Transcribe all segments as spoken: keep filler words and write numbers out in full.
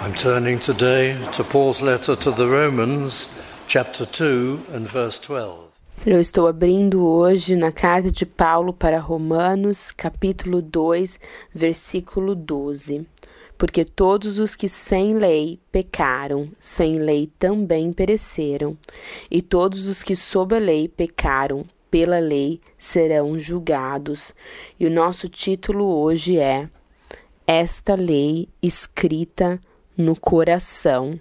I'm turning today to Paul's letter to the Romans, chapter two and verse twelve. Eu estou abrindo hoje na carta de Paulo para Romanos, capítulo dois, versículo doze. Porque todos os que sem lei pecaram, sem lei também pereceram, e todos os que sob a lei pecaram, pela lei serão julgados. E o nosso título hoje é Esta Lei Escrita no Coração.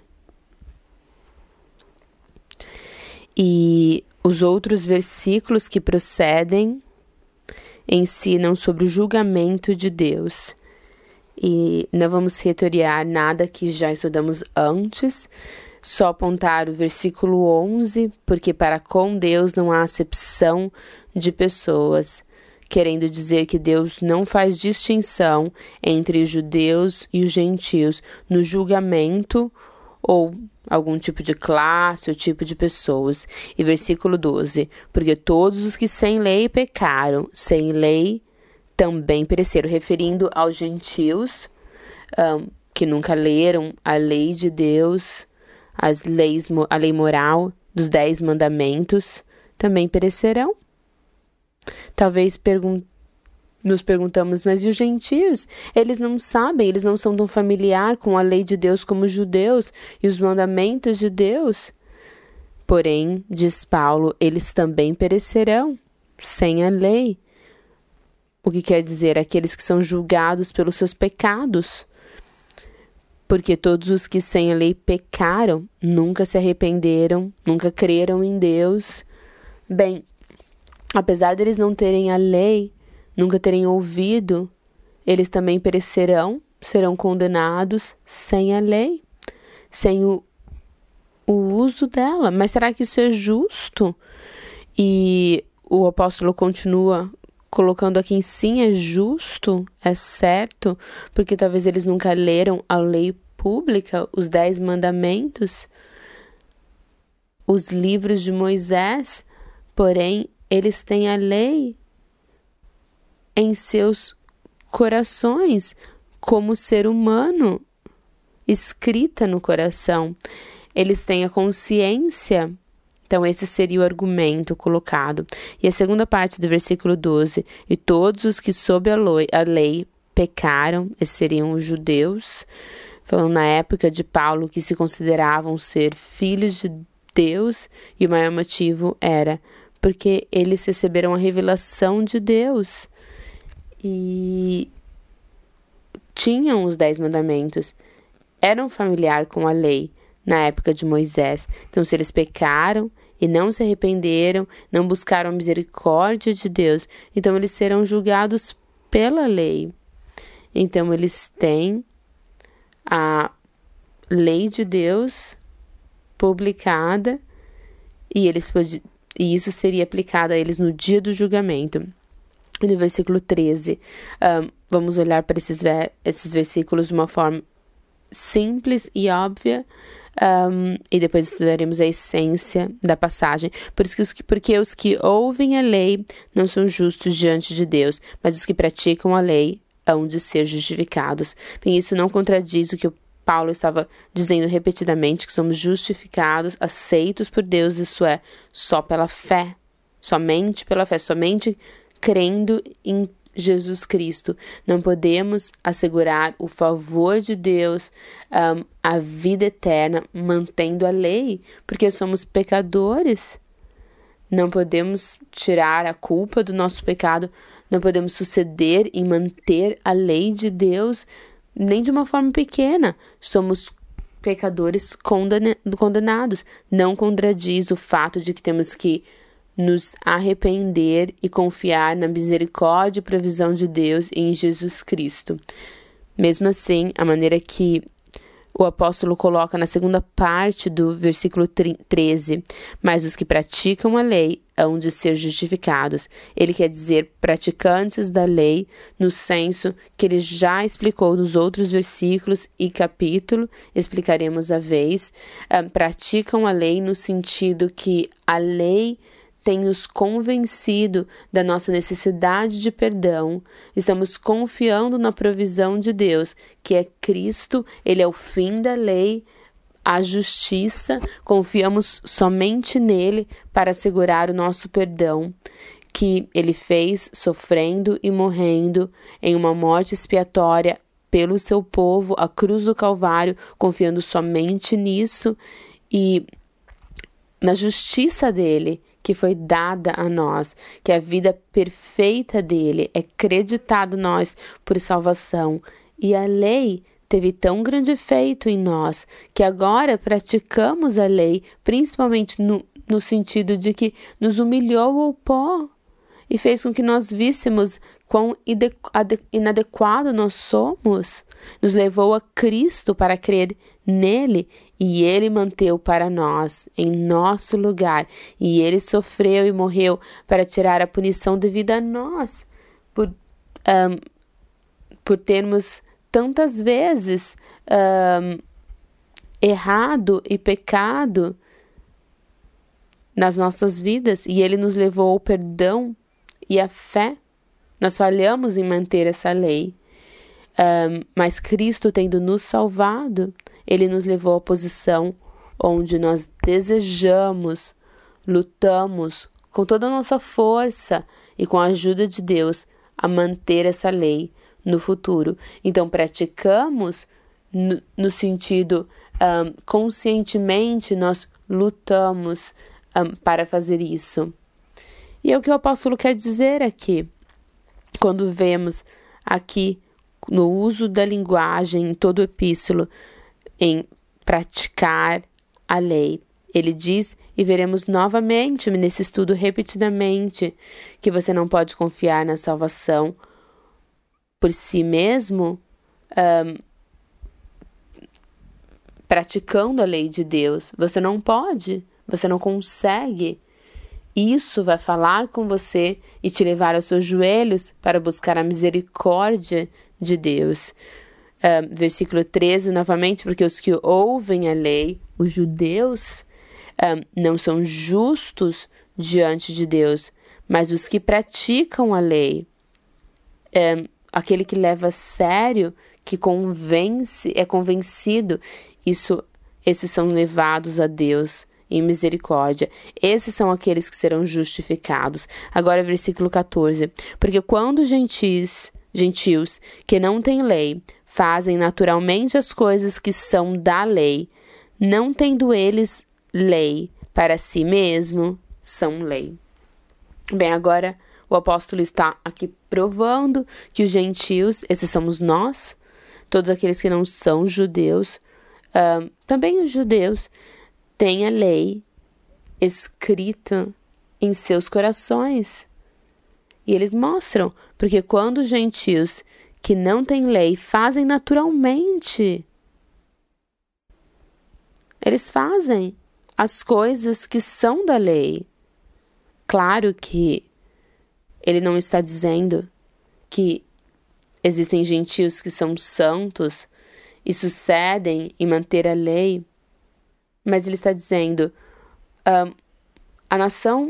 E os outros versículos que procedem ensinam sobre o julgamento de Deus. E não vamos retoriar nada que já estudamos antes, só apontar o versículo onze, porque para com Deus não há acepção de pessoas, querendo dizer que Deus não faz distinção entre os judeus e os gentios no julgamento ou algum tipo de classe ou tipo de pessoas. E versículo doze, porque todos os que sem lei pecaram, sem lei também pereceram, referindo aos gentios um, que nunca leram a lei de Deus, as leis, a lei moral dos dez mandamentos, também perecerão. Talvez pergun- nos perguntamos, mas e os gentios? Eles não sabem, eles não são tão familiar com a lei de Deus como os judeus e os mandamentos de Deus. Porém, diz Paulo, eles também perecerão sem a lei. O que quer dizer? Aqueles que são julgados pelos seus pecados. Porque todos os que sem a lei pecaram, nunca se arrependeram, nunca creram em Deus. Bem, apesar deles não terem a lei, nunca terem ouvido, eles também perecerão, serão condenados sem a lei, sem o, o uso dela. Mas será que isso é justo? E o apóstolo continua colocando aqui em sim, é justo, é certo, porque talvez eles nunca leram a lei pública, os dez mandamentos, os livros de Moisés, porém eles têm a lei em seus corações, como ser humano, escrita no coração. Eles têm a consciência. Então, esse seria o argumento colocado. E a segunda parte do versículo doze. E todos os que sob a lei, a lei pecaram, esses seriam os judeus, falando na época de Paulo que se consideravam ser filhos de Deus, e o maior motivo era porque eles receberam a revelação de Deus e tinham os dez mandamentos, eram familiar com a lei na época de Moisés. Então, se eles pecaram e não se arrependeram, não buscaram a misericórdia de Deus, então eles serão julgados pela lei. Então, eles têm a lei de Deus publicada e, eles pod- e isso seria aplicado a eles no dia do julgamento. E no versículo treze, um, vamos olhar para esses, ver- esses versículos de uma forma simples e óbvia, um, e depois estudaremos a essência da passagem. Por isso que os que, porque os que ouvem a lei não são justos diante de Deus, mas os que praticam a lei hão de ser justificados. Bem, isso não contradiz o que o Paulo estava dizendo repetidamente, que somos justificados, aceitos por Deus, isso é, só pela fé, somente pela fé, somente crendo em Jesus Cristo. Não podemos assegurar o favor de Deus, um, a vida eterna, mantendo a lei, porque somos pecadores. Não podemos tirar a culpa do nosso pecado, não podemos suceder em manter a lei de Deus, nem de uma forma pequena. Somos pecadores condena- condenados. Não contradiz o fato de que temos que nos arrepender e confiar na misericórdia e provisão de Deus em Jesus Cristo. Mesmo assim, a maneira que o apóstolo coloca na segunda parte do versículo treze, mas os que praticam a lei hão de ser justificados. Ele quer dizer praticantes da lei, no senso que ele já explicou nos outros versículos e capítulo, explicaremos a vez, um, praticam a lei no sentido que a lei tem nos convencido da nossa necessidade de perdão. Estamos confiando na provisão de Deus, que é Cristo, Ele é o fim da lei, a justiça. Confiamos somente nele para assegurar o nosso perdão, que Ele fez sofrendo e morrendo em uma morte expiatória pelo seu povo, a cruz do Calvário, confiando somente nisso e na justiça dele, que foi dada a nós, que a vida perfeita dele é creditada a nós por salvação. E a lei teve tão grande efeito em nós, que agora praticamos a lei, principalmente no, no sentido de que nos humilhou ao pó e fez com que nós víssemos quão inadequado nós somos, nos levou a Cristo para crer nele, e ele manteve para nós, em nosso lugar, e ele sofreu e morreu para tirar a punição devida a nós, por, um, por termos tantas vezes um, errado e pecado nas nossas vidas, e ele nos levou ao perdão e à fé. Nós falhamos em manter essa lei, um, mas Cristo, tendo nos salvado, Ele nos levou à posição onde nós desejamos, lutamos com toda a nossa força e com a ajuda de Deus a manter essa lei no futuro. Então, praticamos no, no sentido um, conscientemente, nós lutamos um, para fazer isso. E é o que o apóstolo quer dizer aqui. Quando vemos aqui no uso da linguagem em todo o epístolo, em praticar a lei. Ele diz, e veremos novamente nesse estudo repetidamente, que você não pode confiar na salvação por si mesmo, um, praticando a lei de Deus. Você não pode, você não consegue. Isso vai falar com você e te levar aos seus joelhos para buscar a misericórdia de Deus. Uh, versículo treze, novamente, porque os que ouvem a lei, os judeus, uh, não são justos diante de Deus, mas os que praticam a lei, uh, aquele que leva a sério, que convence, é convencido, isso, esses são levados a Deus em misericórdia. Esses são aqueles que serão justificados. Agora, versículo catorze. Porque quando gentios, gentios que não têm lei fazem naturalmente as coisas que são da lei, não tendo eles lei para si mesmo, são lei. Bem, agora o apóstolo está aqui provando que os gentios, esses somos nós, todos aqueles que não são judeus, uh, também os judeus, tem a lei escrita em seus corações. E eles mostram, porque quando os gentios que não têm lei fazem naturalmente, eles fazem as coisas que são da lei. Claro que ele não está dizendo que existem gentios que são santos e sucedem em manter a lei, mas ele está dizendo, um, a nação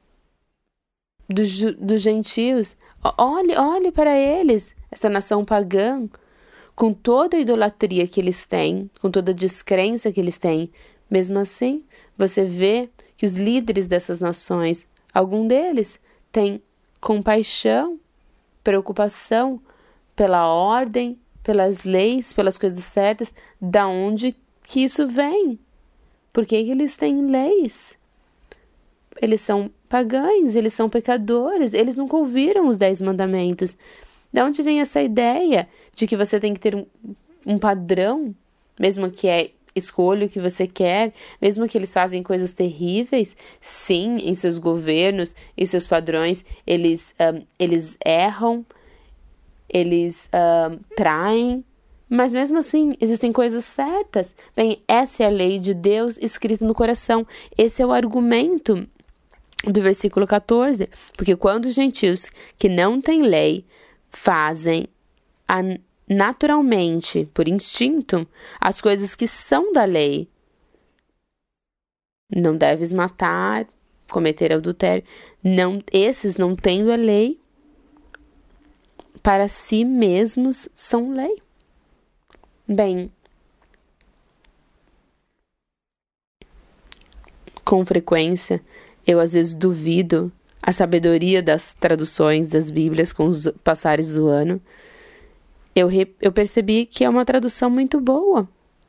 dos, dos gentios, olhe, olhe para eles, essa nação pagã, com toda a idolatria que eles têm, com toda a descrença que eles têm. Mesmo assim, você vê que os líderes dessas nações, algum deles tem compaixão, preocupação pela ordem, pelas leis, pelas coisas certas. Da onde que isso vem? Por que que eles têm leis? Eles são pagãos, eles são pecadores, eles nunca ouviram os dez mandamentos. De onde vem essa ideia de que você tem que ter um, um padrão, mesmo que é escolha o que você quer, mesmo que eles fazem coisas terríveis? Sim, em seus governos e seus padrões, eles, um, eles erram, eles um, traem, mas mesmo assim, existem coisas certas. Bem, essa é a lei de Deus escrita no coração. Esse é o argumento do versículo catorze. Porque quando os gentios que não têm lei fazem a, naturalmente, por instinto, as coisas que são da lei, não deves matar, cometer adultério, não, esses não tendo a lei, para si mesmos são lei. Bem, com frequência, eu às vezes duvido a sabedoria das traduções das Bíblias com os passares do ano. Eu, re, eu percebi que é uma tradução muito boa.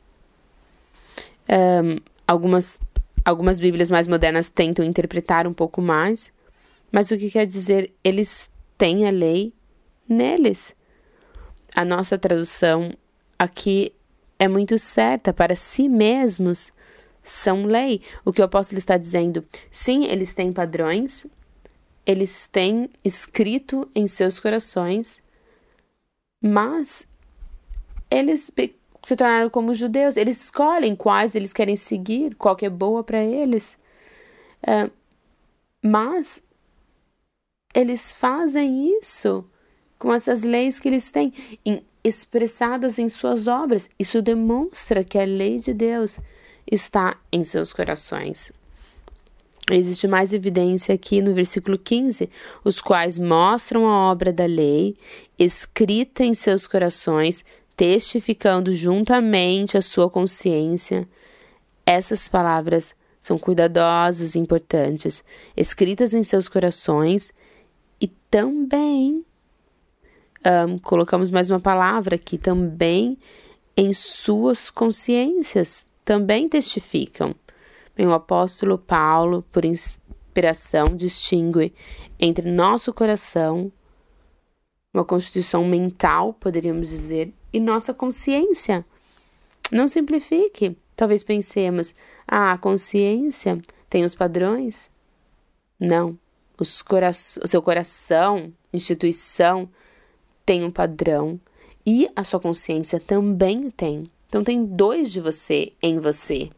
Um, algumas, algumas Bíblias mais modernas tentam interpretar um pouco mais, mas o que quer dizer? Eles têm a lei neles. A nossa tradução aqui é muito certa, para si mesmos são lei. O que o apóstolo está dizendo? Sim, eles têm padrões, eles têm escrito em seus corações, mas eles se tornaram como judeus. Eles escolhem quais eles querem seguir, qual que é boa para eles. Uh, mas eles fazem isso com essas leis que eles têm em, expressadas em suas obras. Isso demonstra que a lei de Deus está em seus corações. Existe mais evidência aqui no versículo quinze, os quais mostram a obra da lei, escrita em seus corações, testificando juntamente a sua consciência. Essas palavras são cuidadosas e importantes, escritas em seus corações e também, um, colocamos mais uma palavra aqui, também em suas consciências, também testificam. Bem, o apóstolo Paulo, por inspiração, distingue entre nosso coração, uma constituição mental, poderíamos dizer, e nossa consciência. Não simplifique. Talvez pensemos, ah, a consciência tem os padrões? Não. Os cora- o seu coração, instituição, tem um padrão. E a sua consciência também tem. Então, tem dois de você em você,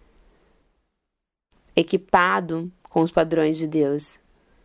equipado com os padrões de Deus.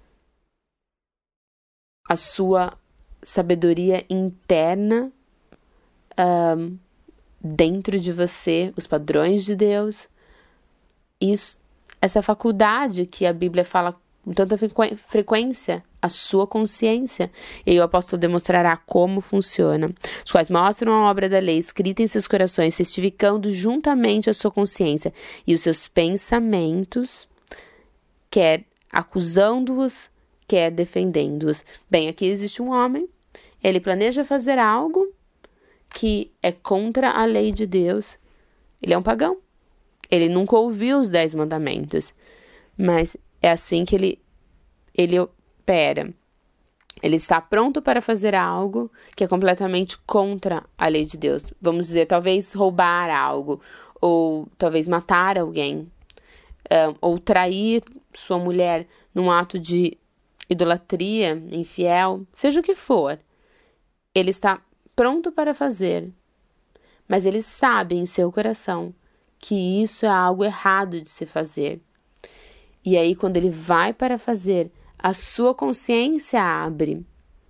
A sua sabedoria interna um, dentro de você, os padrões de Deus. Isso, essa faculdade que a Bíblia fala com tanta frequência, a sua consciência. E aí o apóstolo demonstrará como funciona. Os quais mostram a obra da lei escrita em seus corações, testificando juntamente a sua consciência e os seus pensamentos, quer acusando-os, quer defendendo-os. Bem, aqui existe um homem, ele planeja fazer algo que é contra a lei de Deus. Ele é um pagão. Ele nunca ouviu os dez mandamentos. Mas é assim que ele, ele opera. Ele está pronto para fazer algo que é completamente contra a lei de Deus. Vamos dizer, talvez roubar algo, ou talvez matar alguém, um, ou trair sua mulher num ato de idolatria, infiel, seja o que for. Ele está pronto para fazer, mas ele sabe em seu coração que isso é algo errado de se fazer. E aí, quando ele vai para fazer, a sua consciência abre.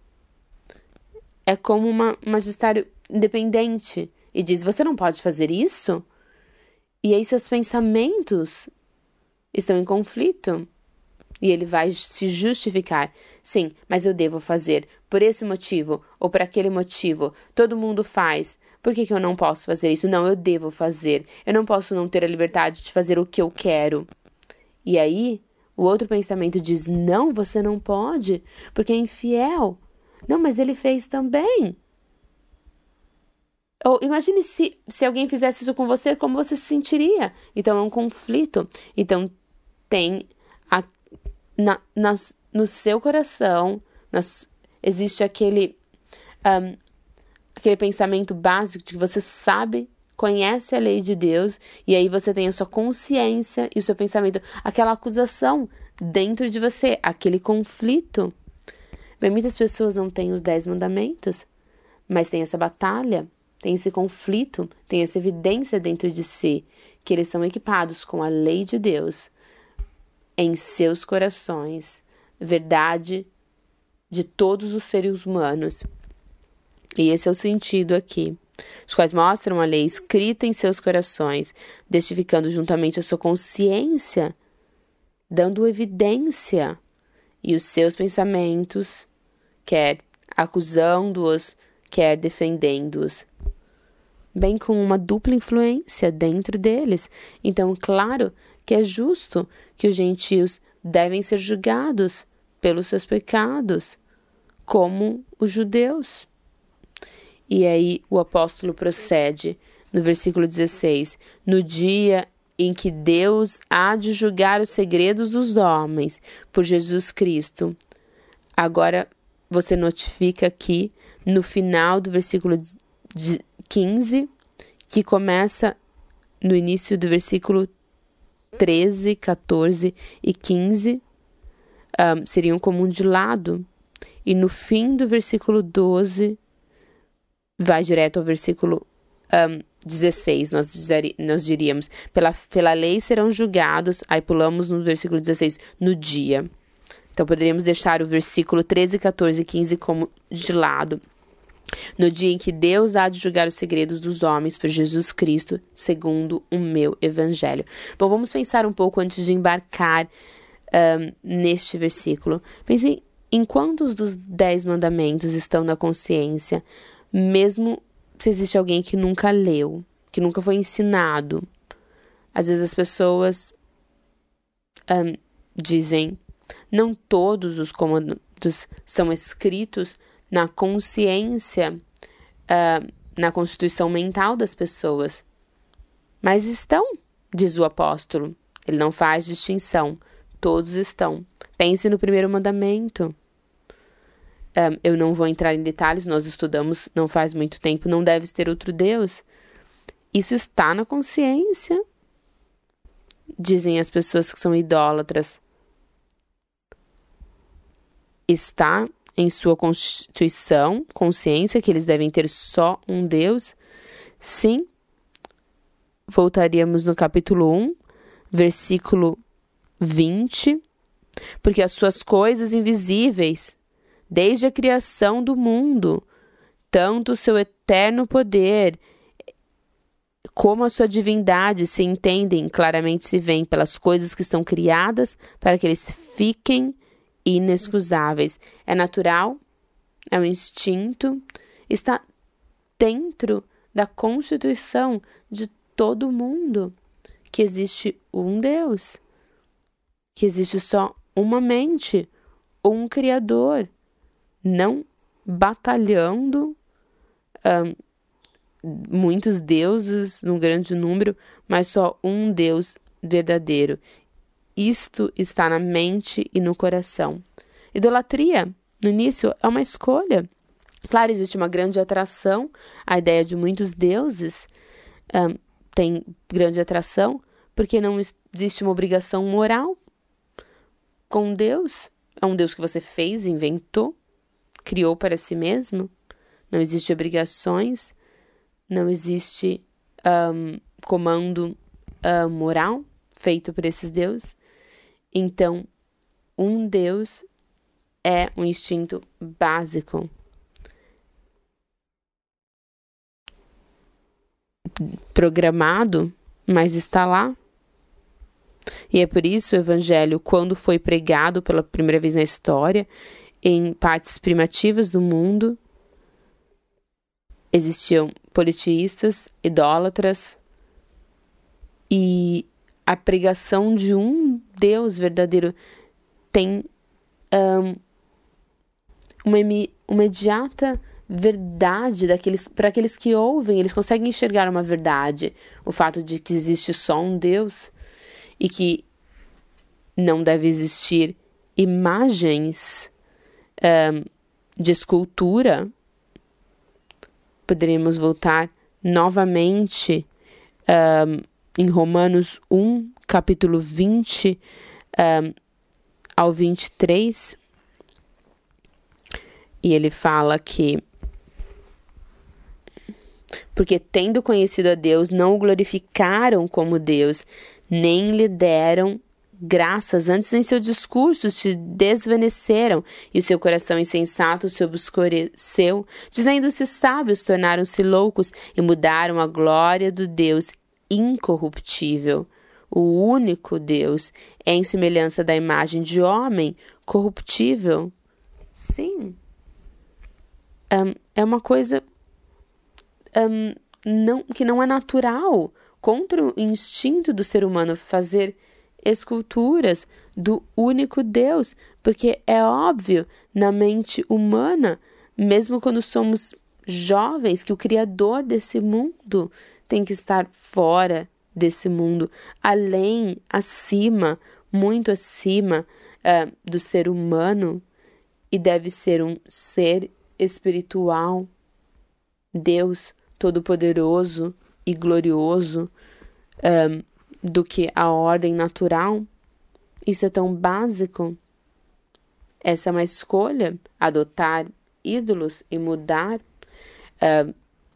É como uma, um magistério independente e diz, você não pode fazer isso? E aí seus pensamentos estão em conflito. E ele vai se justificar. Sim, mas eu devo fazer por esse motivo ou por aquele motivo. Todo mundo faz. Por que que eu não posso fazer isso? Não, eu devo fazer. Eu não posso não ter a liberdade de fazer o que eu quero. E aí, o outro pensamento diz, não, você não pode, porque é infiel. Não, mas ele fez também. Ou imagine se, se alguém fizesse isso com você, como você se sentiria? Então, é um conflito. Então, tem a Na, nas, no seu coração, nas, existe aquele, um, aquele pensamento básico de que você sabe, conhece a lei de Deus, e aí você tem a sua consciência e o seu pensamento, aquela acusação dentro de você, aquele conflito. Bem, muitas pessoas não têm os dez mandamentos, mas tem essa batalha, tem esse conflito, tem essa evidência dentro de si, que eles são equipados com a lei de Deus em seus corações, verdade de todos os seres humanos. E esse é o sentido aqui. Os quais mostram a lei escrita em seus corações, testificando juntamente a sua consciência dando evidência, e os seus pensamentos, quer acusando-os, quer defendendo-os, bem com uma dupla influência dentro deles. Então, claro que é justo que os gentios devem ser julgados pelos seus pecados, como os judeus. E aí o apóstolo procede no versículo dezesseis: no dia em que Deus há de julgar os segredos dos homens por Jesus Cristo. Agora você notifica aqui no final do versículo quinze, que começa no início do versículo treze, quatorze e quinze, um, seriam como um de lado. E no fim do versículo doze, vai direto ao versículo um, dezesseis, nós, dizer, nós diríamos, pela, pela lei serão julgados, aí pulamos no versículo dezesseis, no dia. Então poderíamos deixar o versículo treze, quatorze e quinze como de lado. No dia em que Deus há de julgar os segredos dos homens por Jesus Cristo, segundo o meu evangelho. Bom, vamos pensar um pouco antes de embarcar um, neste versículo. Pensem em quantos dos dez mandamentos estão na consciência, mesmo se existe alguém que nunca leu, que nunca foi ensinado. Às vezes as pessoas um, dizem, não todos os comandos são escritos na consciência, uh, na constituição mental das pessoas. Mas estão, diz o apóstolo. Ele não faz distinção. Todos estão. Pense no primeiro mandamento. Um, eu não vou entrar em detalhes, nós estudamos não faz muito tempo, não deves ter outro Deus. Isso está na consciência. Dizem as pessoas que são idólatras. Está em sua constituição, consciência, que eles devem ter só um Deus? Sim. Voltaríamos no capítulo um, versículo vinte. Porque as suas coisas invisíveis, desde a criação do mundo, tanto o seu eterno poder como a sua divindade se entendem, claramente se veem pelas coisas que estão criadas, para que eles fiquem inexcusáveis. É natural, é um instinto, está dentro da constituição de todo mundo que existe um Deus, que existe só uma mente, um Criador, não batalhando um, muitos deuses, num grande número, mas só um Deus verdadeiro. Isto está na mente e no coração. Idolatria, no início, é uma escolha. Claro, existe uma grande atração. A ideia de muitos deuses um, tem grande atração, porque não existe uma obrigação moral com Deus. É um Deus que você fez, inventou, criou para si mesmo. Não existe obrigações, não existe um, comando uh, moral feito por esses deuses. Então, um Deus é um instinto básico. Programado, mas está lá. E é por isso o Evangelho, quando foi pregado pela primeira vez na história, em partes primitivas do mundo, existiam politeístas, idólatras, e a pregação de um Deus verdadeiro tem um, uma, uma imediata verdade daqueles, para aqueles que ouvem, eles conseguem enxergar uma verdade. O fato de que existe só um Deus e que não deve existir imagens um, de escultura. Poderíamos voltar novamente um, em Romanos um, capítulo vinte um, ao vinte e três, e ele fala que porque tendo conhecido a Deus, não o glorificaram como Deus, nem lhe deram graças, antes em seu discurso se desvaneceram, e o seu coração insensato se obscureceu, dizendo-se sábios, tornaram-se loucos, e mudaram a glória do Deus incorruptível o único Deus, é em semelhança da imagem de homem corruptível. Sim. Um, é uma coisa um, não, que não é natural, contra o instinto do ser humano fazer esculturas do único Deus, porque é óbvio na mente humana, mesmo quando somos jovens, que o Criador desse mundo tem que estar fora desse mundo, além, acima, muito acima uh, do ser humano, e deve ser um ser espiritual, Deus Todo-Poderoso e glorioso, um, do que a ordem natural. Isso é tão básico. Essa é uma escolha, adotar ídolos e mudar. Uh,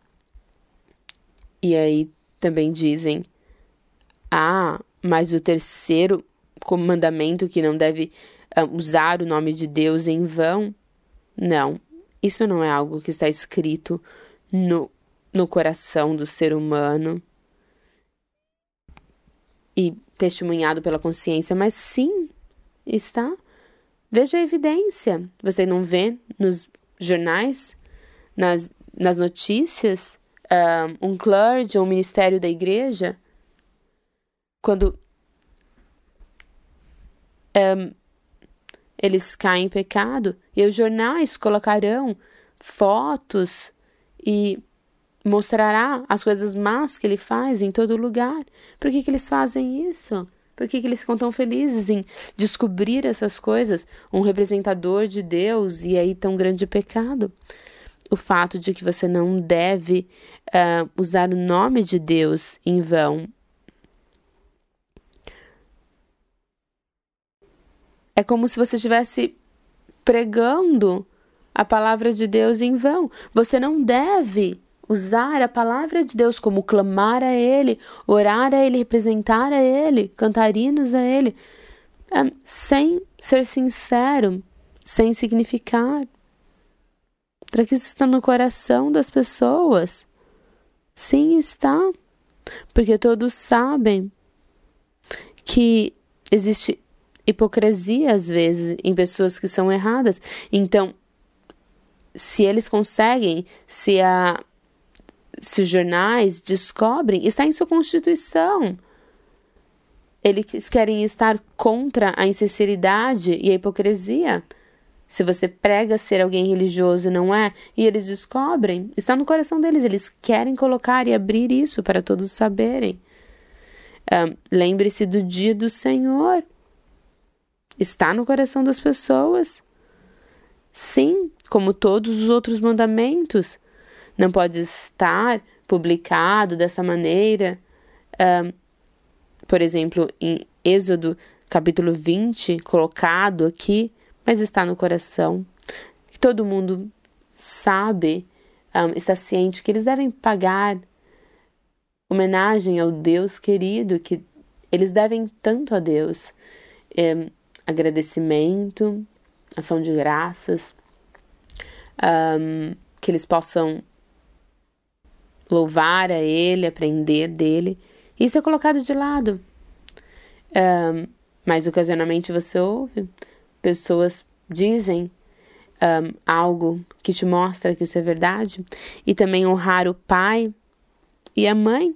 e aí também dizem, ah, mas o terceiro mandamento que não deve uh, usar o nome de Deus em vão. Não, isso não é algo que está escrito no, no coração do ser humano e testemunhado pela consciência, mas sim, está. Veja a evidência. Você não vê nos jornais, nas, nas notícias, um, um clergy, um ministério da igreja, quando um, eles caem em pecado, e os jornais colocarão fotos e mostrará as coisas más que ele faz em todo lugar. Por que que eles fazem isso? Por que que eles ficam tão felizes em descobrir essas coisas? Um representador de Deus e aí tão grande pecado. O fato de que você não deve uh, usar o nome de Deus em vão. É como se você estivesse pregando a palavra de Deus em vão. Você não deve usar a palavra de Deus como clamar a Ele, orar a Ele, representar a Ele, cantar hinos a Ele, um, sem ser sincero, sem significar. Será que isso está no coração das pessoas? Sim, está. Porque todos sabem que existe hipocrisia, às vezes, em pessoas que são erradas. Então, se eles conseguem, se a se os jornais descobrem, está em sua Constituição. Eles querem estar contra a insinceridade e a hipocrisia. Se você prega ser alguém religioso e não é, e eles descobrem, está no coração deles. Eles querem colocar e abrir isso para todos saberem. Um, lembre-se do dia do Senhor. Está no coração das pessoas. Sim, como todos os outros mandamentos. Não pode estar publicado dessa maneira. Um, por exemplo, em Êxodo, capítulo vinte, colocado aqui, mas está no coração. Todo mundo sabe, um, está ciente que eles devem pagar homenagem ao Deus querido, que eles devem tanto a Deus. Um, agradecimento, ação de graças, um, que eles possam louvar a Ele, aprender dele. Isso é colocado de lado. Um, mas ocasionalmente você ouve pessoas dizem um, algo que te mostra que isso é verdade. E também honrar o pai e a mãe.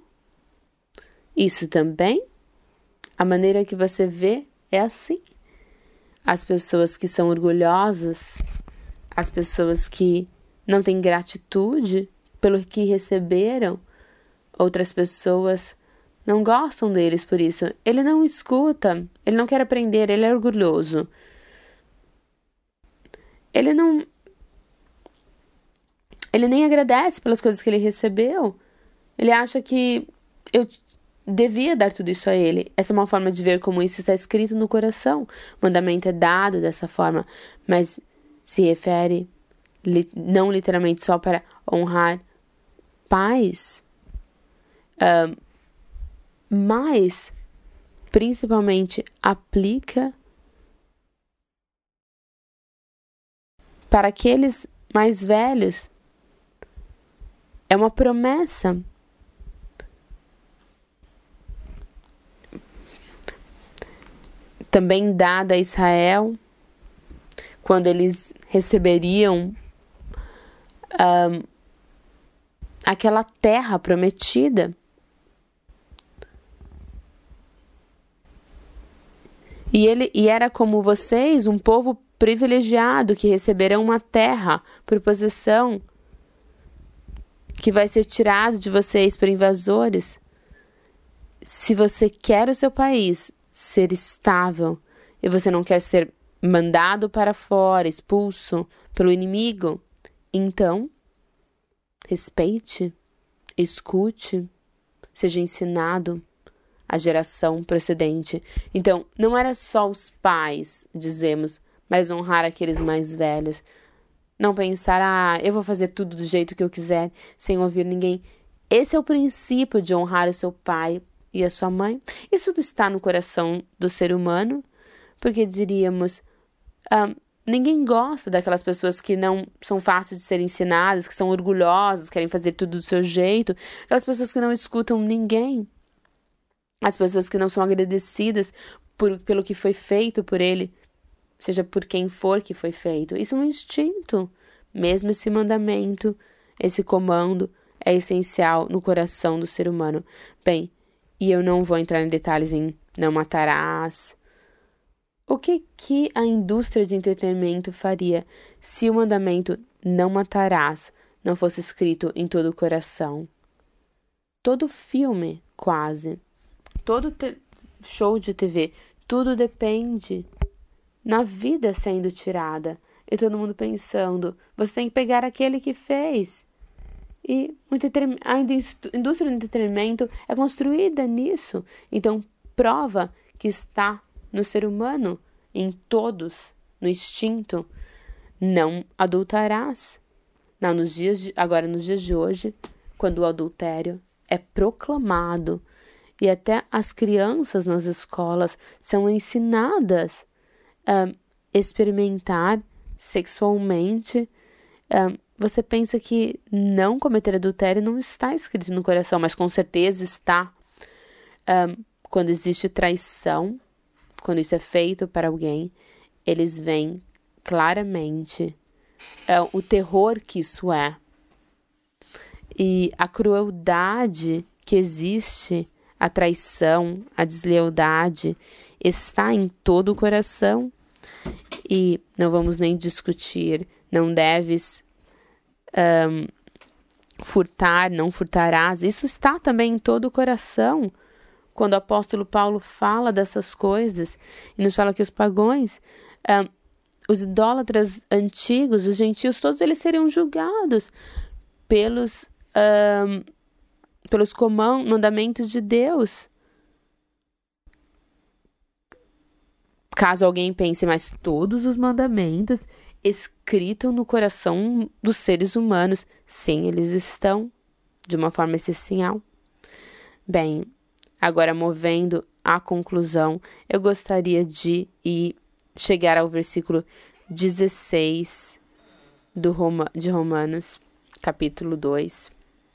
Isso também, a maneira que você vê é assim. As pessoas que são orgulhosas, as pessoas que não têm gratitude pelo que receberam, outras pessoas não gostam deles por isso. Ele não escuta, ele não quer aprender, ele é orgulhoso. Ele não... Ele nem agradece pelas coisas que ele recebeu. Ele acha que eu devia dar tudo isso a ele. Essa é uma forma de ver como isso está escrito no coração. O mandamento é dado dessa forma, mas se refere li, não literalmente só para honrar pais, uh, mas principalmente aplica para aqueles mais velhos. É uma promessa. também dada a Israel, quando eles receberiam um, aquela terra prometida. E, ele, e era como vocês, um povo privilegiado que receberão uma terra por possessão, que vai ser tirado de vocês por invasores. Se você quer o seu país ser estável e você não quer ser mandado para fora, expulso pelo inimigo, então respeite, escute, seja ensinado a geração procedente. Então, não era só os pais, dizemos, mas honrar aqueles mais velhos. Não pensar, ah, eu vou fazer tudo do jeito que eu quiser, sem ouvir ninguém. Esse é o princípio de honrar o seu pai e a sua mãe. Isso tudo está no coração do ser humano, porque diríamos, ah, ninguém gosta daquelas pessoas que não são fáceis de ser ensinadas, que são orgulhosas, querem fazer tudo do seu jeito, aquelas pessoas que não escutam ninguém, as pessoas que não são agradecidas por, pelo que foi feito por ele, seja por quem for que foi feito. Isso é um instinto. Mesmo esse mandamento, esse comando, é essencial no coração do ser humano. Bem, e eu não vou entrar em detalhes em não matarás. O que que a indústria de entretenimento faria se o mandamento não matarás não fosse escrito em todo o coração? Todo filme, quase, todo te- show de T V, tudo depende na vida sendo tirada. E todo mundo pensando, você tem que pegar aquele que fez. E a indústria do entretenimento é construída nisso. Então, prova que está no ser humano, em todos, no instinto. Não adulterarás. Não, nos dias de, agora, nos dias de hoje, quando o adultério é proclamado, e até as crianças nas escolas são ensinadas a experimentar sexualmente, uh, você pensa que não cometer adultério não está escrito no coração, mas com certeza está. Uh, quando existe traição, quando isso é feito para alguém, eles veem claramente uh, o terror que isso é. E a crueldade que existe, a traição, a deslealdade, está em todo o coração. E não vamos nem discutir, não deves um, furtar, não furtarás. Isso está também em todo o coração. Quando o apóstolo Paulo fala dessas coisas, e nos fala que os pagãos, um, os idólatras antigos, os gentios, todos eles seriam julgados pelos, um, pelos mandamentos de Deus. Caso alguém pense, mas todos os mandamentos escritos no coração dos seres humanos, sim, eles estão de uma forma essencial. Bem, agora movendo à conclusão, eu gostaria de ir, chegar ao versículo dezesseis do Roma, de Romanos, capítulo dois.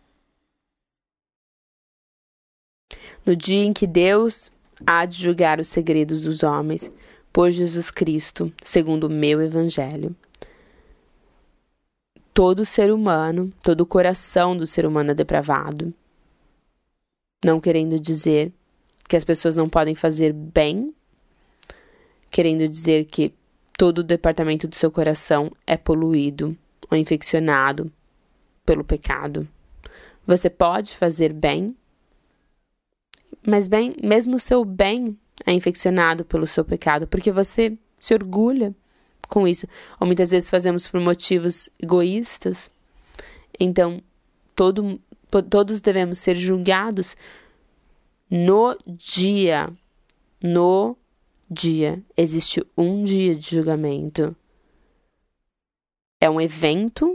No dia em que Deus há de julgar os segredos dos homens, por Jesus Cristo, segundo o meu evangelho. Todo ser humano, todo o coração do ser humano é depravado. Não querendo dizer que as pessoas não podem fazer bem, querendo dizer que todo o departamento do seu coração é poluído ou infeccionado pelo pecado. Você pode fazer bem, mas bem, mesmo o seu bem é infeccionado pelo seu pecado, porque você se orgulha com isso. Ou muitas vezes fazemos por motivos egoístas. Então, todo, todos devemos ser julgados no dia. No dia. Existe um dia de julgamento. É um evento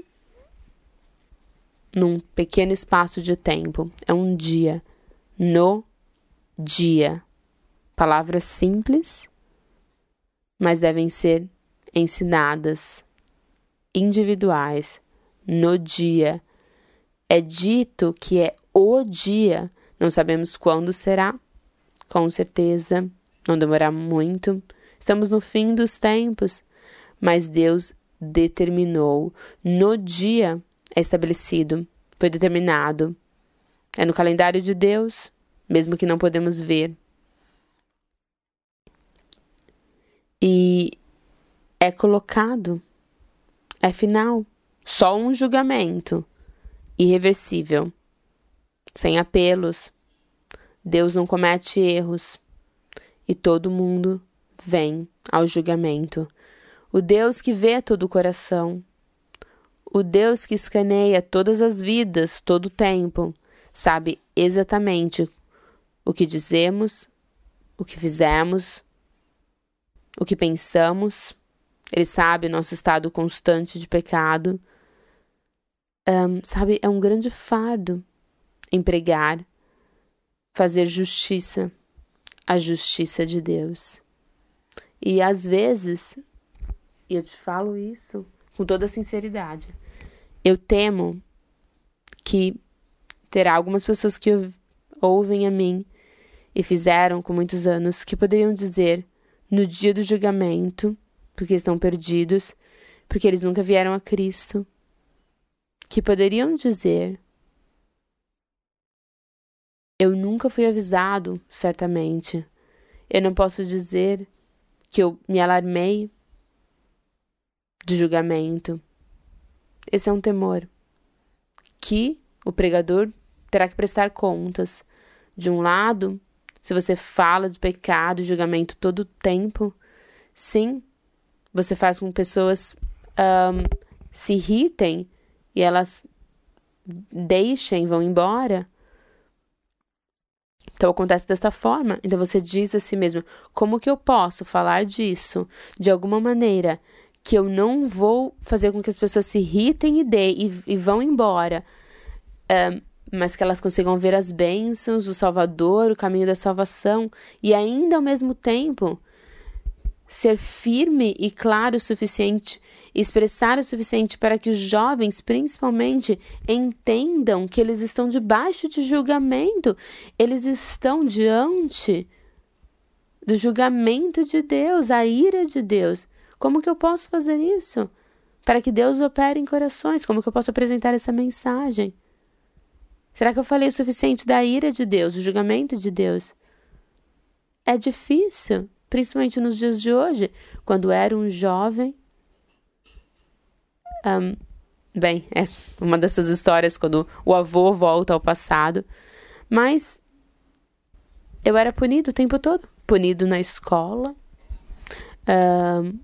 num pequeno espaço de tempo. É um dia. No dia. Palavras simples, mas devem ser ensinadas, individuais, no dia. É dito que é o dia, não sabemos quando será, com certeza não demorar muito. Estamos no fim dos tempos, mas Deus determinou. No dia é estabelecido, foi determinado. É no calendário de Deus, mesmo que não podemos ver. E é colocado, é final, só um julgamento irreversível, sem apelos. Deus não comete erros e todo mundo vem ao julgamento. O Deus que vê todo o coração, o Deus que escaneia todas as vidas, todo o tempo, sabe exatamente o que dizemos, o que fizemos, o que pensamos. Ele sabe o nosso estado constante de pecado. Um, sabe, é um grande fardo empregar, fazer justiça, a justiça de Deus. E às vezes, e eu te falo isso com toda sinceridade, eu temo que terá algumas pessoas que ouvem a mim e fizeram com muitos anos, que poderiam dizer no dia do julgamento, porque estão perdidos, porque eles nunca vieram a Cristo, que poderiam dizer: eu nunca fui avisado, certamente. Eu não posso dizer que eu me alarmei do julgamento. Esse é um temor que o pregador terá que prestar contas. De um lado, se você fala de pecado e julgamento todo o tempo, sim, você faz com que pessoas um, se irritem e elas deixem, vão embora. Então acontece desta forma. Então você diz a si mesmo: como que eu posso falar disso de alguma maneira que eu não vou fazer com que as pessoas se irritem e, dê, e, e vão embora, um, mas que elas consigam ver as bênçãos, o Salvador, o caminho da salvação, e ainda ao mesmo tempo ser firme e claro o suficiente, expressar o suficiente para que os jovens, principalmente, entendam que eles estão debaixo de julgamento, eles estão diante do julgamento de Deus, a ira de Deus. Como que eu posso fazer isso? Para que Deus opere em corações, como que eu posso apresentar essa mensagem? Será que eu falei o suficiente da ira de Deus, do julgamento de Deus? É difícil. Principalmente nos dias de hoje, quando era um jovem. Um, bem, é uma dessas histórias quando o avô volta ao passado. Mas eu era punido o tempo todo. Punido na escola. Um,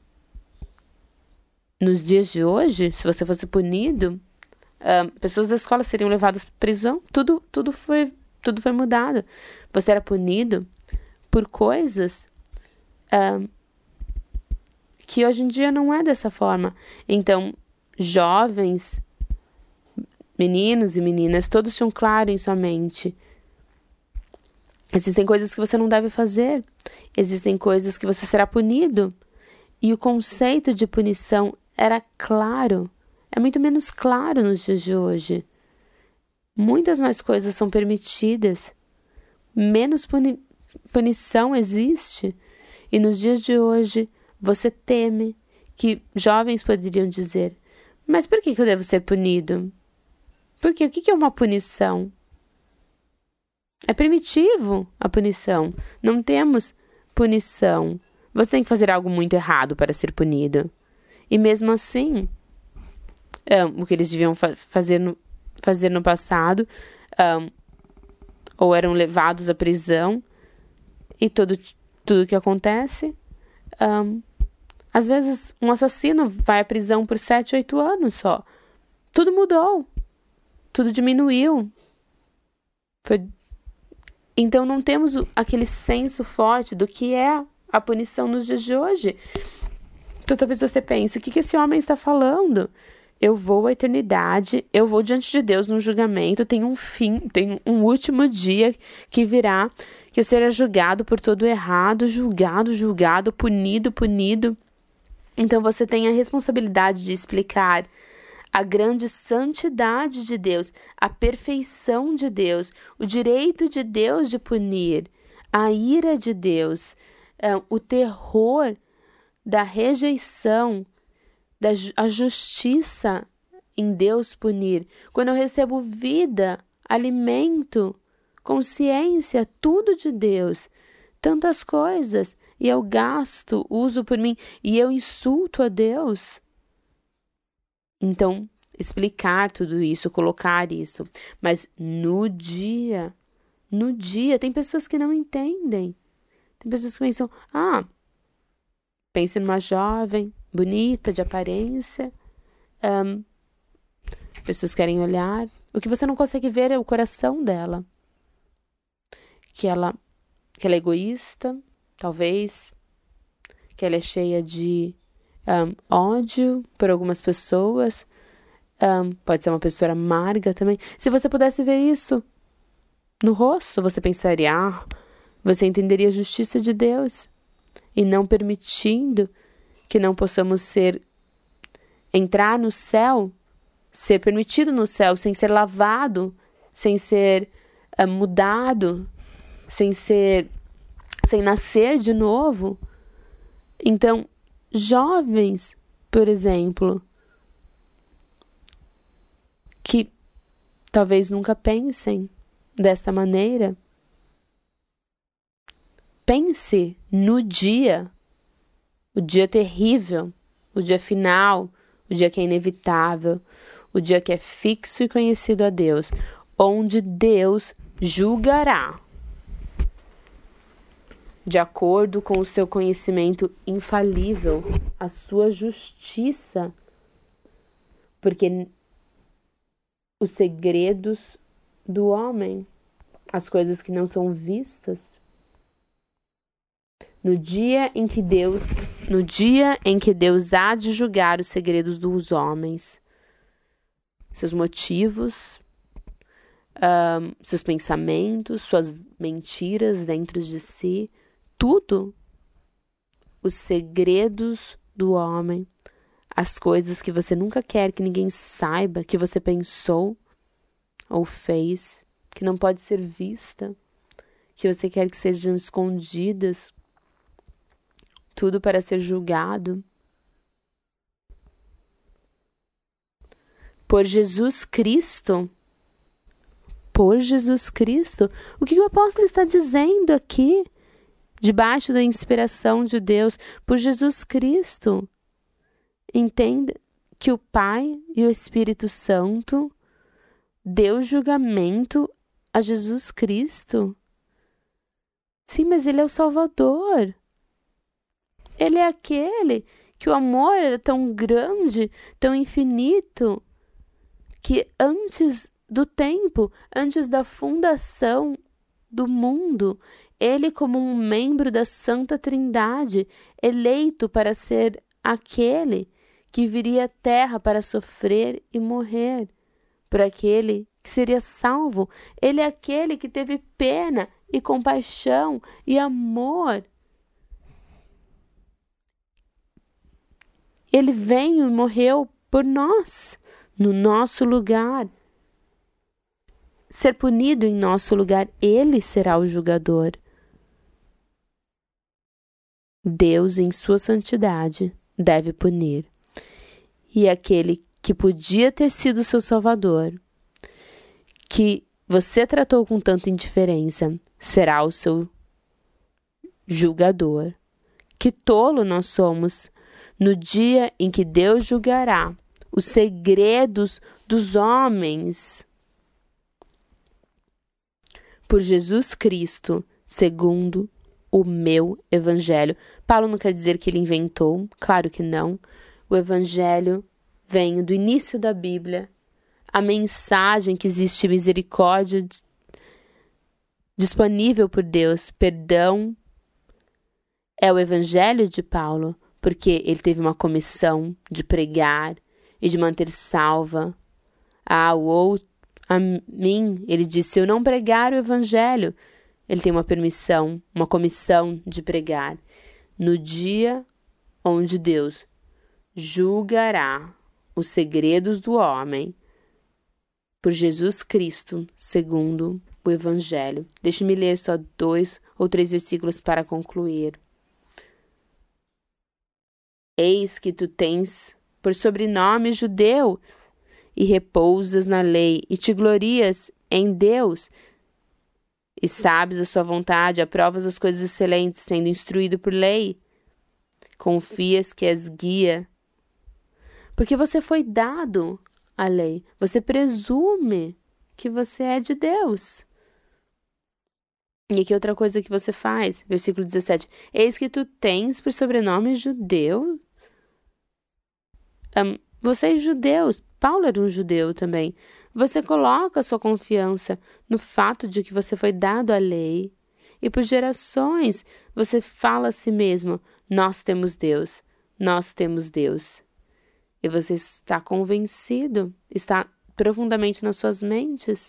nos dias de hoje, se você fosse punido, um, pessoas da escola seriam levadas para prisão. Tudo, tudo, foi, tudo foi mudado. Você era punido por coisas Um, que hoje em dia não é dessa forma. Então, jovens, meninos e meninas, todos tinham claro em sua mente: existem coisas que você não deve fazer, existem coisas que você será punido. E o conceito de punição era claro, é muito menos claro nos dias de hoje. Muitas mais coisas são permitidas, menos puni- punição existe. E nos dias de hoje, você teme que jovens poderiam dizer: mas por que que eu devo ser punido? Porque o que que é uma punição? É primitivo a punição. Não temos punição. Você tem que fazer algo muito errado para ser punido. E mesmo assim, um, o que eles deviam fa- fazer, no, fazer no passado, um, ou eram levados à prisão, e todo Tudo que acontece, um, às vezes um assassino vai à prisão por sete, oito anos só. Tudo mudou. Tudo diminuiu. Foi... Então não temos o, aquele senso forte do que é a punição nos dias de hoje. Então talvez você pense: o que, que esse homem está falando? Eu vou à eternidade, eu vou diante de Deus num julgamento, tem um fim, tem um último dia que virá, que eu será julgado por todo errado, julgado, julgado, punido, punido. Então você tem a responsabilidade de explicar a grande santidade de Deus, a perfeição de Deus, o direito de Deus de punir, a ira de Deus, uh, o terror da rejeição, da ju- a justiça em Deus punir. Quando eu recebo vida, alimento, consciência, tudo de Deus, tantas coisas, e eu gasto, uso por mim, e eu insulto a Deus. Então, explicar tudo isso, colocar isso. Mas no dia, no dia, tem pessoas que não entendem. Tem pessoas que pensam, ah, pense numa jovem, bonita, de aparência. Um, pessoas querem olhar. O que você não consegue ver é o coração dela. Que ela, que ela é egoísta, talvez. Que ela é cheia de um, ódio por algumas pessoas. Um, pode ser uma pessoa amarga também. Se você pudesse ver isso no rosto, você pensaria, ah, você entenderia a justiça de Deus. E não permitindo que não possamos ser, entrar no céu, ser permitido no céu, sem ser lavado, sem ser uh, mudado, sem ser, sem nascer de novo. Então, jovens, por exemplo, que talvez nunca pensem desta maneira, pense no dia, o dia terrível, o dia final, o dia que é inevitável, o dia que é fixo e conhecido a Deus, onde Deus julgará de acordo com o seu conhecimento infalível, a sua justiça, porque os segredos do homem, as coisas que não são vistas, no dia em que Deus, no dia em que Deus há de julgar os segredos dos homens, seus motivos, um, seus pensamentos, suas mentiras dentro de si, tudo, os segredos do homem, as coisas que você nunca quer que ninguém saiba, que você pensou ou fez, que não pode ser vista, que você quer que sejam escondidas, tudo para ser julgado. Por Jesus Cristo, por Jesus Cristo, o que o apóstolo está dizendo aqui? Debaixo da inspiração de Deus, por Jesus Cristo. Entenda que o Pai e o Espírito Santo deu julgamento a Jesus Cristo. Sim, mas Ele é o Salvador. Ele é aquele que o amor era tão grande, tão infinito, que antes do tempo, antes da fundação do mundo, ele, como um membro da Santa Trindade, eleito para ser aquele que viria à terra para sofrer e morrer, por aquele que seria salvo. Ele é aquele que teve pena e compaixão e amor. Ele veio e morreu por nós, no nosso lugar. Ser punido em nosso lugar, ele será o julgador. Deus, em sua santidade, deve punir. E aquele que podia ter sido seu salvador, que você tratou com tanta indiferença, será o seu julgador. Que tolo nós somos no dia em que Deus julgará os segredos dos homens. Por Jesus Cristo, segundo o meu evangelho. Paulo não quer dizer que ele inventou, claro que não. O evangelho vem do início da Bíblia. A mensagem que existe misericórdia disponível por Deus, perdão, é o evangelho de Paulo, porque ele teve uma comissão de pregar e de manter salva a outro. A mim, ele disse, se eu não pregar o evangelho, ele tem uma permissão, uma comissão de pregar. No dia onde Deus julgará os segredos do homem, por Jesus Cristo, segundo o Evangelho. Deixe-me ler só dois ou três versículos para concluir. Eis que tu tens por sobrenome judeu, e repousas na lei, e te glorias em Deus, e sabes a sua vontade, aprovas as coisas excelentes, sendo instruído por lei. Confias que és guia, porque você foi dado a lei. Você presume que você é de Deus. E aqui outra coisa que você faz, versículo dezessete. Eis que tu tens por sobrenome judeu. Um, vocês judeus, Paulo era um judeu também. Você coloca a sua confiança no fato de que você foi dado a lei. E por gerações você fala a si mesmo, nós temos Deus, nós temos Deus. E você está convencido, está profundamente nas suas mentes.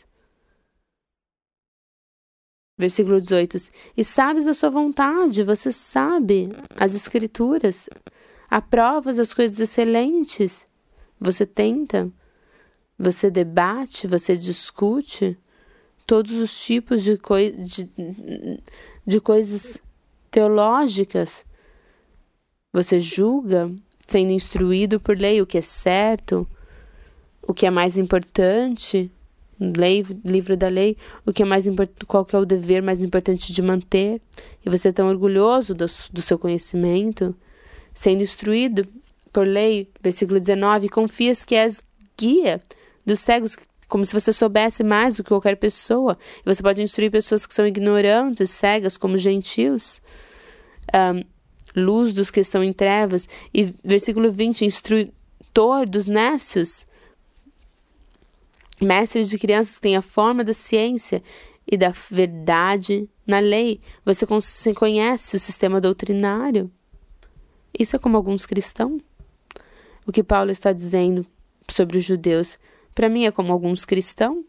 Versículo dezoito. E sabes a sua vontade, você sabe as escrituras, aprovas as coisas excelentes, você tenta, você debate, você discute todos os tipos de, coi de, de coisas teológicas. Você julga, sendo instruído por lei, o que é certo, o que é mais importante, lei, livro da lei, o que é mais importante, qual que é o dever mais importante de manter. E você é tão orgulhoso do, do seu conhecimento, sendo instruído por lei, versículo dezenove, confias que és guia dos cegos, como se você soubesse mais do que qualquer pessoa. E você pode instruir pessoas que são ignorantes, cegas, como gentios. Um, luz dos que estão em trevas. E versículo vinte, instrutor dos nécios. Mestres de crianças que têm a forma da ciência e da verdade na lei. Você conhece o sistema doutrinário. Isso é como alguns cristãos. O que Paulo está dizendo sobre os judeus, para mim é como alguns cristãos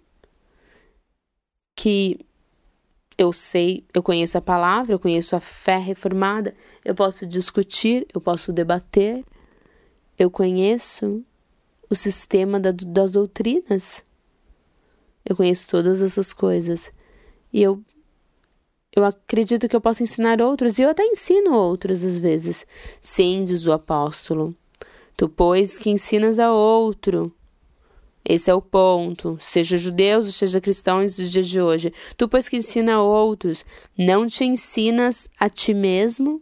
que eu sei, eu conheço a palavra, eu conheço a fé reformada, eu posso discutir, eu posso debater, eu conheço o sistema da, das doutrinas, eu conheço todas essas coisas e eu, eu acredito que eu posso ensinar outros, e eu até ensino outros às vezes. Sim, diz o apóstolo, tu, pois, que ensinas a outro. Esse é o ponto. Seja judeus ou seja cristãos dos dias de hoje. Tu, pois, que ensina a outros, não te ensinas a ti mesmo?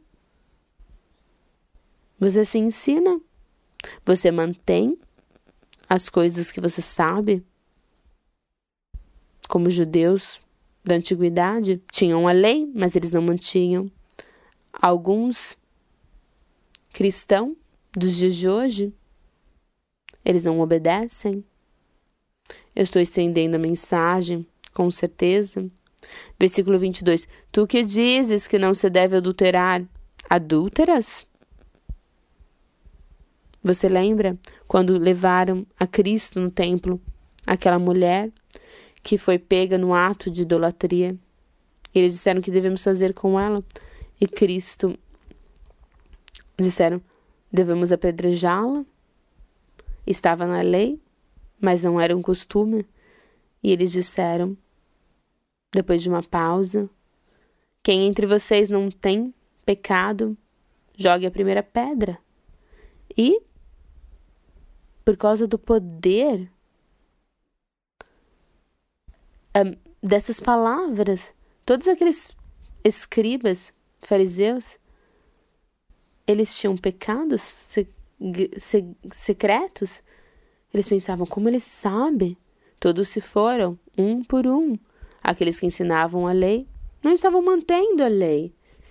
Você se ensina? Você mantém as coisas que você sabe? Como judeus da antiguidade, tinham a lei, mas eles não mantinham. Alguns cristãos dos dias de hoje, eles não obedecem. Eu estou estendendo a mensagem, com certeza. Versículo vinte e dois. Tu que dizes que não se deve adulterar, adúlteras? Você lembra quando levaram a Cristo no templo, aquela mulher que foi pega no ato de idolatria? Eles disseram que devemos fazer com ela. E Cristo disseram, devemos apedrejá-la. Estava na lei, mas não era um costume. E eles disseram, depois de uma pausa, quem entre vocês não tem pecado, jogue a primeira pedra. E, por causa do poder um, dessas palavras, todos aqueles escribas, fariseus, eles tinham pecados se, se, secretos. Eles pensavam, como ele sabe? Todos se foram, um por um. Aqueles que ensinavam a lei não estavam mantendo a lei.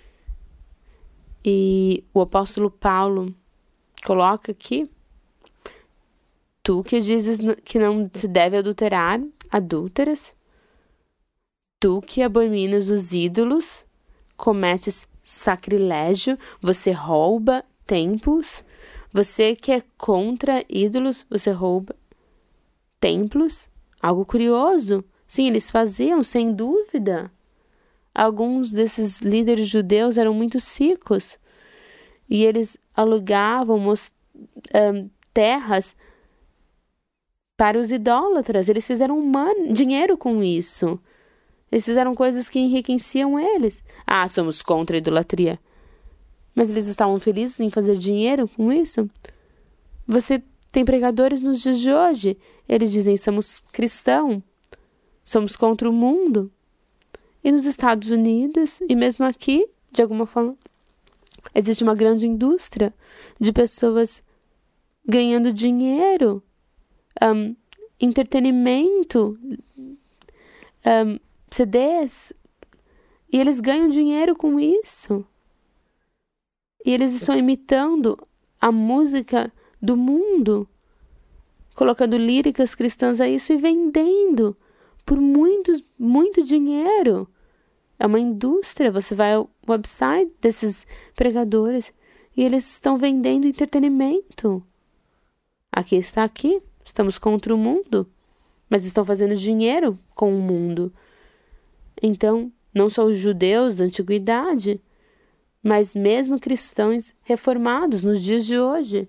E o apóstolo Paulo coloca aqui, tu que dizes que não se deve adulterar, adúlteras. Tu que abominas os ídolos, cometes sacrilégio, você rouba templos. Você que é contra ídolos, você rouba templos. Algo curioso. Sim, eles faziam, sem dúvida. Alguns desses líderes judeus eram muito ricos. E eles alugavam um, terras para os idólatras. Eles fizeram man- dinheiro com isso. Eles fizeram coisas que enriqueciam eles. Ah, somos contra a idolatria. Mas eles estavam felizes em fazer dinheiro com isso? Você tem pregadores nos dias de hoje. Eles dizem, somos cristãos. Somos contra o mundo. E nos Estados Unidos, e mesmo aqui, de alguma forma, existe uma grande indústria de pessoas ganhando dinheiro, um, entretenimento, um, C Ds, e eles ganham dinheiro com isso. E eles estão imitando a música do mundo, colocando líricas cristãs a isso e vendendo por muito, muito dinheiro. É uma indústria. Você vai ao website desses pregadores e eles estão vendendo entretenimento. Aqui está aqui. Estamos contra o mundo, mas estão fazendo dinheiro com o mundo. Então, não só os judeus da antiguidade, mas mesmo cristãos reformados nos dias de hoje.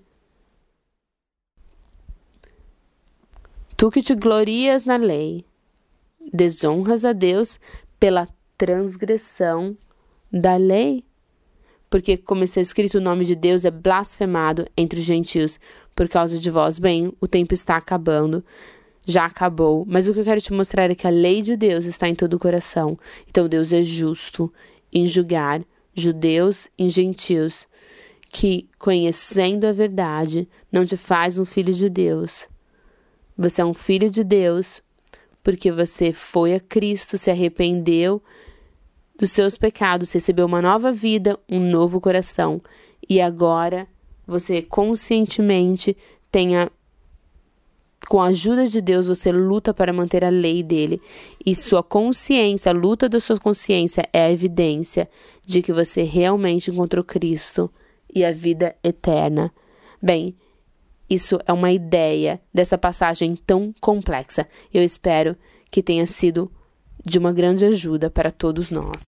Tu que te glorias na lei, desonras a Deus pela transgressão da lei. Porque, como está escrito, o nome de Deus é blasfemado entre os gentios por causa de vós. Bem, o tempo está acabando. Já acabou. Mas o que eu quero te mostrar é que a lei de Deus está em todo o coração. Então, Deus é justo em julgar judeus e gentios que, conhecendo a verdade, não te faz um filho de Deus. Você é um filho de Deus porque você foi a Cristo, se arrependeu dos seus pecados, recebeu uma nova vida, um novo coração. E agora você conscientemente tenha, com a ajuda de Deus, você luta para manter a lei dele. E sua consciência, a luta da sua consciência é a evidência de que você realmente encontrou Cristo e a vida eterna. Bem, isso é uma ideia dessa passagem tão complexa. Eu espero que tenha sido de uma grande ajuda para todos nós.